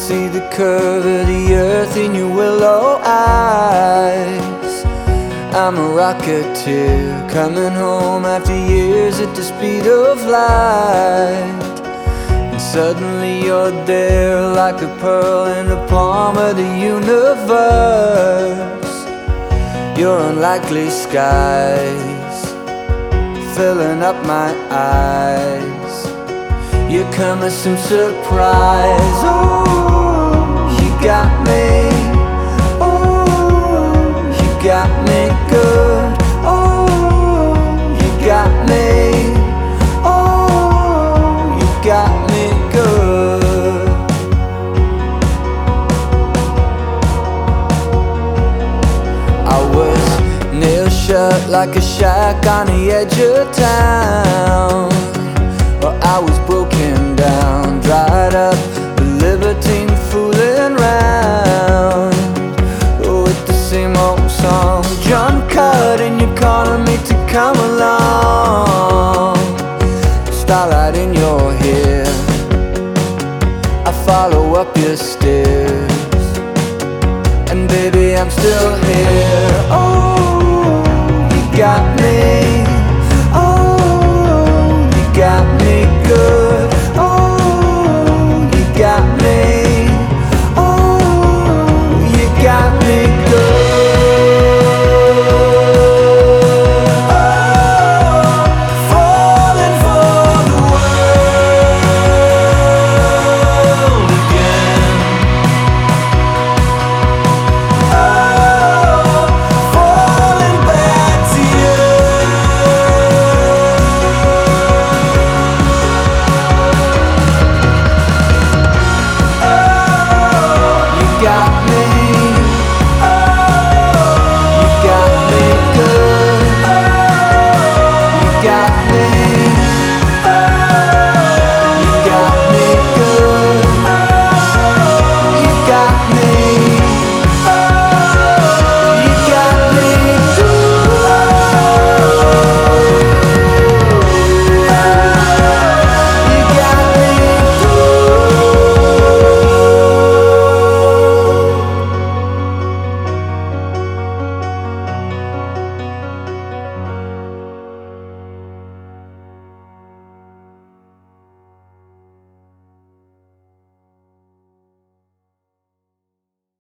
see the curve of the earth in your willow eyes. I'm a rocketeer coming home after years at the speed of light. And suddenly you're there like a pearl in the palm of the universe. Your unlikely skies filling up my eyes. You come as some surprise. Oh, you got me. Oh, you got me good. Oh, you got me. Oh, you got me good. I was nailed shut like a shack on the edge of town. Well, I was broken down, dried up, a libertine fooling round. Oh, with the same old song, drum cut, and you're calling me to come along. Starlight in your hair, I follow up your stairs, and baby, I'm still here.